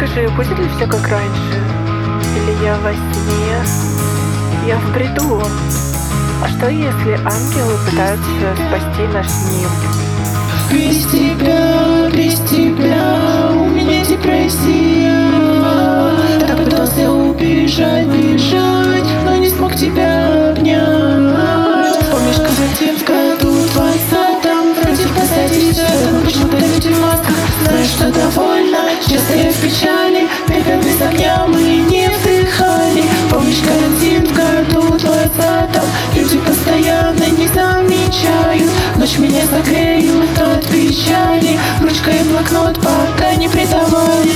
Скажи, будет ли все как раньше? Или я во сне? Я в бреду. А что если ангелы пытаются спасти наш мир? Без тебя у меня депрессия. Так пытался убежать, но не смог тебя обнять. Помнишь, карантин в году 20-м? Вроде посадишься, но почему-то люди в масках. Знаешь, что довольно, часто я в печали. Бегаем без огня, мы не вдыхали. Помнишь, карантин в году 20-м? Люди постоянно не замечают. Ночь меня согреют от печали. Ручка и блокнот пока не предавали.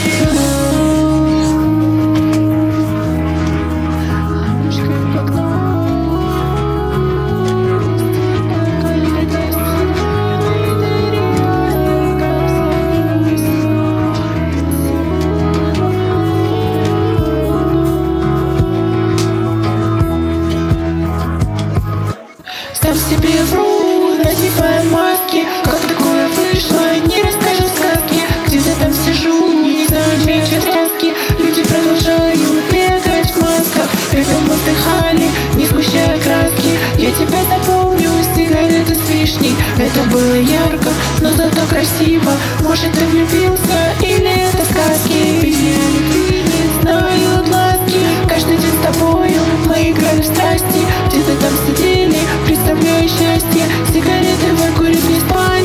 Сам себе вру, надевая маски. Как такое вышло, не расскажу сказки. Где-то там сижу, не замечу сказки. Люди продолжают бегать в масках. Бегаем, отдыхали, не сгущая краски. Я тебя запомню, сигареты с вишней. Это было ярко, но зато красиво. Может, ты влюбился, или это сказки? Без любви не знают ласки. Каждый день с тобою мы играли в страсти. Где-то там сидели, представляя счастье. Сигареты выкурив не спать.